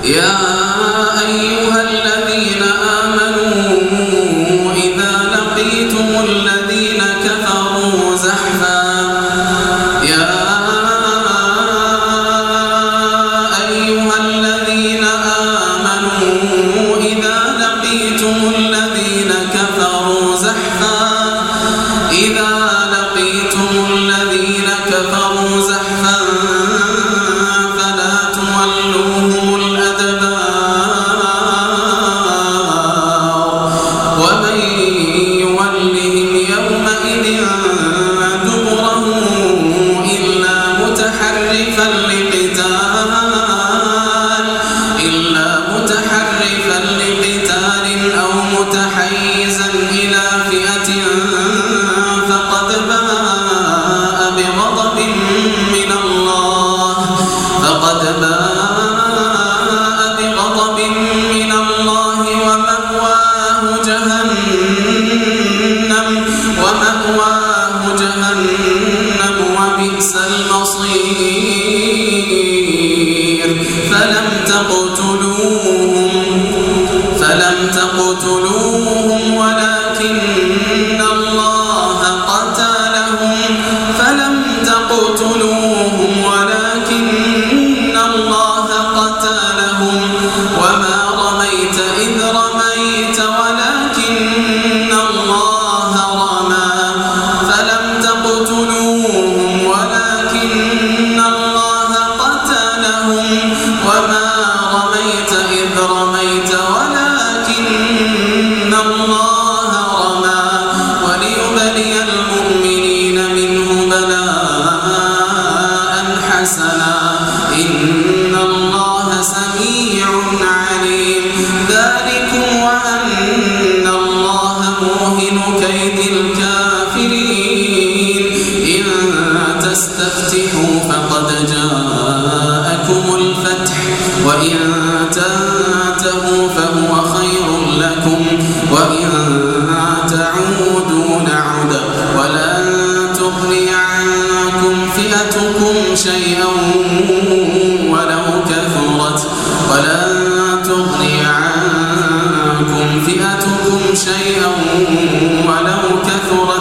يا أيها الذين آمنوا إذا لقيتم الذين كفروا زحفا فلا تولوهم الأدبار ومن يولهم يومئذ دبره إلا متحرفا لقتال أو متحيزا إلى فئة فقد باء بغضب من الله ومأواه جهنم وبئس المصير فلم تقتلوهم ولكن الله قتلهم وما رميت إذ رميت ولكن الله رمى فلم تقتلوهم ولكن الله قتلهم وما رميت إذ رميت ولكن الله رمى وليبلي المؤمنين منه بلاء حسنا إن الله سميع عليم ذلكم وأن الله موهن كيد الكافرين إن تستفتحوا فقد جاءكم الفتح وإن تنتهوا فهو خير لكم وإن تعودوا نعد ولن تغني عنكم فئتكم شيئا ولو كثرت